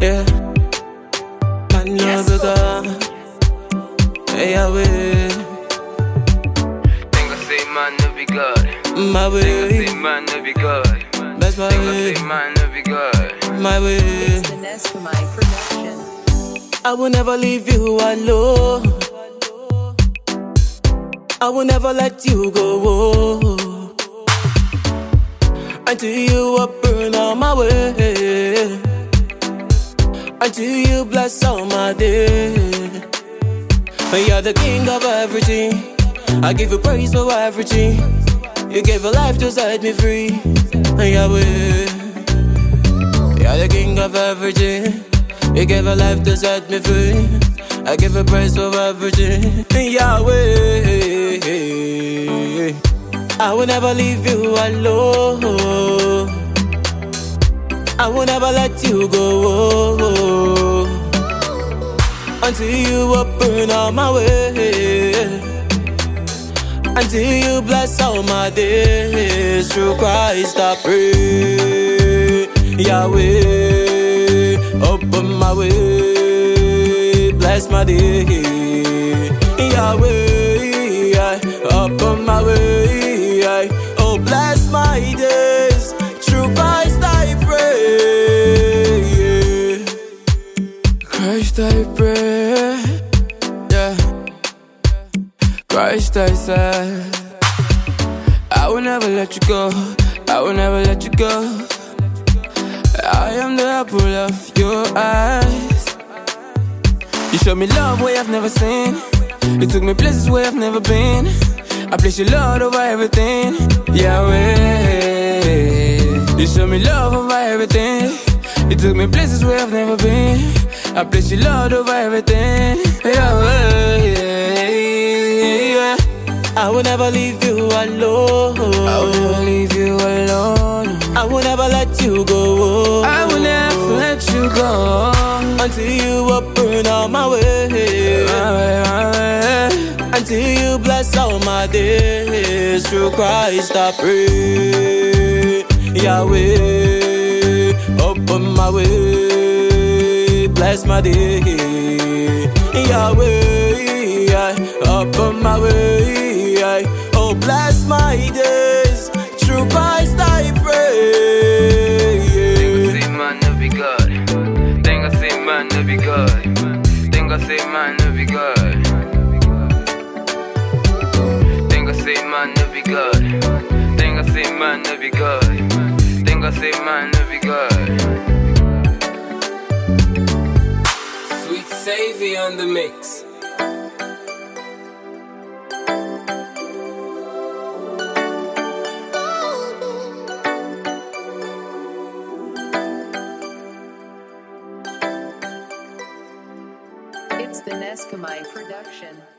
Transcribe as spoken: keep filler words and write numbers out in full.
Yeah, man, Yes, no better. Hey, I will. Think I say man no be God. My Think I way, say man no be God. that's my Think I way, say man no be God. my way. It's the Neskamai production. I will never leave you alone. I will never let you go until you are burn on my way, until you bless all my day. You're the king of everything. I give you praise for everything. You gave a life to set me free. Yahweh, you're the king of everything. You gave a life to set me free. I give you praise for everything. Yahweh, I will never leave you alone. I will never let you go until you open all my way, until you bless all my days. Through Christ I pray. Yahweh, open my way, bless my day. Yahweh, open my way, oh bless my days. Through Christ I pray. Christ I pray, yeah. Christ I said, I will never let you go, I will never let you go. I am the apple of your eyes. You showed me love where I've never seen. You took me places where I've never been. I place your Lord over everything, Yahweh. You showed me love over everything. You took me places where I've never been. I place your Lord over everything, Yahweh. I will never leave you alone. I will never leave you alone. I will never let you go. I will never let you go until you open all my way, my way, my way. until you bless all my days. Through Christ I pray. Yahweh, open my way, bless my day. Yahweh, open my way, oh bless my days. Through Christ I pray. Think I say man no be God. Think I say man no be God. Think I say man no be God. Think I say man no be God. Think I say man no be God. Think I say man no be God. Sweet Savvy on the mix. It's the Neskamai production.